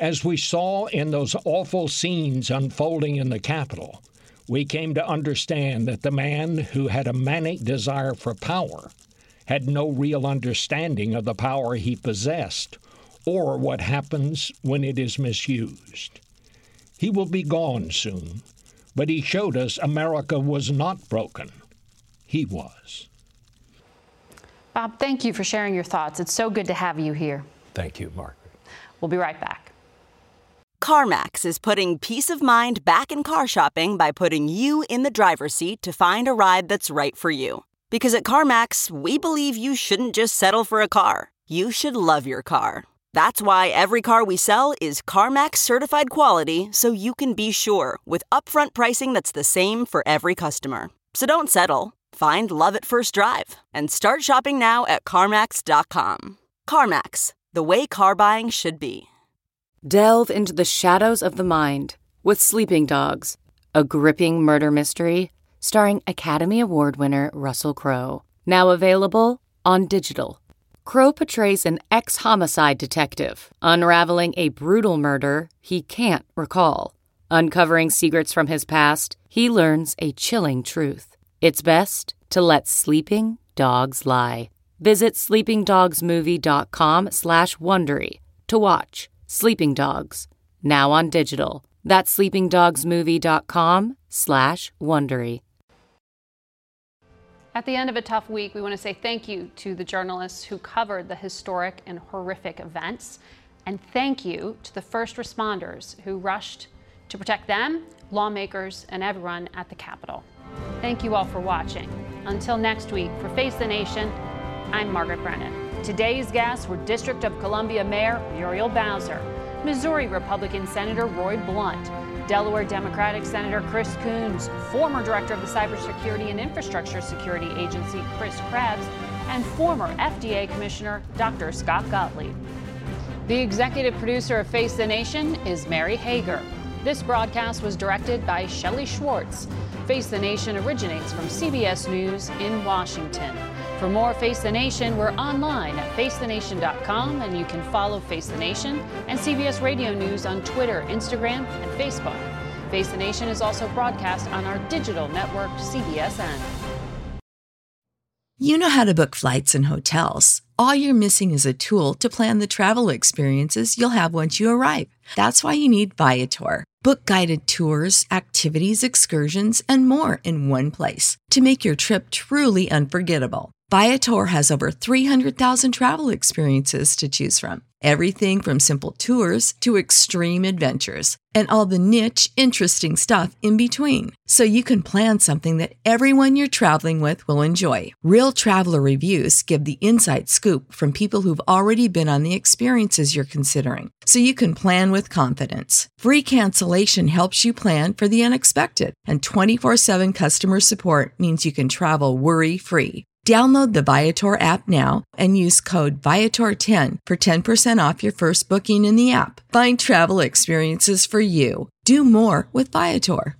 As we saw in those awful scenes unfolding in the Capitol, we came to understand that the man who had a manic desire for power had no real understanding of the power he possessed or what happens when it is misused. He will be gone soon, but he showed us America was not broken. He was. Bob, thank you for sharing your thoughts. It's so good to have you here. Thank you, Margaret. We'll be right back. CarMax is putting peace of mind back in car shopping by putting you in the driver's seat to find a ride that's right for you. Because at CarMax, we believe you shouldn't just settle for a car. You should love your car. That's why every car we sell is CarMax certified quality, so you can be sure with upfront pricing that's the same for every customer. So don't settle. Find love at first drive and start shopping now at CarMax dot com. CarMax, the way car buying should be. Delve into the shadows of the mind with Sleeping Dogs, a gripping murder mystery starring Academy Award winner Russell Crowe. Now available on digital. Crowe portrays an ex-homicide detective unraveling a brutal murder he can't recall. Uncovering secrets from his past, he learns a chilling truth. It's best to let sleeping dogs lie. Visit sleepingdogsmovie.com slash Wondery to watch Sleeping Dogs, now on digital. That's sleepingdogsmovie.com slash Wondery. At the end of a tough week, we want to say thank you to the journalists who covered the historic and horrific events. And thank you to the first responders who rushed to protect them, lawmakers, and everyone at the Capitol. Thank you all for watching. Until next week, for Face the Nation, I'm Margaret Brennan. Today's guests were District of Columbia Mayor Muriel Bowser, Missouri Republican Senator Roy Blunt, Delaware Democratic Senator Chris Coons, former Director of the Cybersecurity and Infrastructure Security Agency Chris Krebs, and former F D A Commissioner Doctor Scott Gottlieb. The executive producer of Face the Nation is Mary Hager. This broadcast was directed by Shelley Schwartz. Face the Nation originates from C B S News in Washington. For more Face the Nation, we're online at face the nation dot com, and you can follow Face the Nation and C B S Radio News on Twitter, Instagram, and Facebook. Face the Nation is also broadcast on our digital network, C B S N. You know how to book flights and hotels. All you're missing is a tool to plan the travel experiences you'll have once you arrive. That's why you need Viator. Book guided tours, activities, excursions, and more in one place to make your trip truly unforgettable. Viator has over three hundred thousand travel experiences to choose from. Everything from simple tours to extreme adventures and all the niche, interesting stuff in between. So you can plan something that everyone you're traveling with will enjoy. Real traveler reviews give the inside scoop from people who've already been on the experiences you're considering. So you can plan with confidence. Free cancellation helps you plan for the unexpected. And twenty-four seven customer support means you can travel worry-free. Download the Viator app now and use code Viator ten for ten percent off your first booking in the app. Find travel experiences for you. Do more with Viator.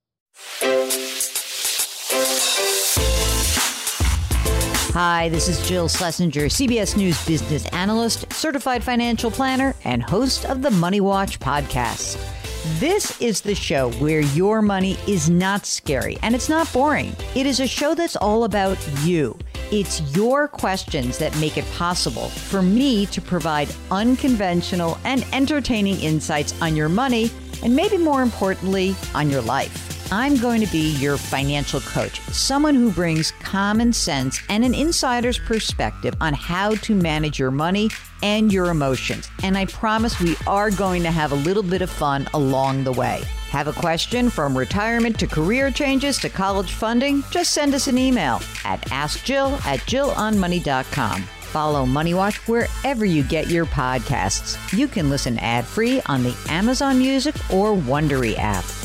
Hi, this is Jill Schlesinger, C B S News business analyst, certified financial planner, and host of the Money Watch podcast. This is the show where your money is not scary and it's not boring. It is a show that's all about you. It's your questions that make it possible for me to provide unconventional and entertaining insights on your money and maybe more importantly, on your life. I'm going to be your financial coach, someone who brings common sense and an insider's perspective on how to manage your money and your emotions. And I promise we are going to have a little bit of fun along the way. Have a question from retirement to career changes to college funding? Just send us an email at ask jill at jill on money dot com. Follow Money Watch wherever you get your podcasts. You can listen ad-free on the Amazon Music or Wondery app.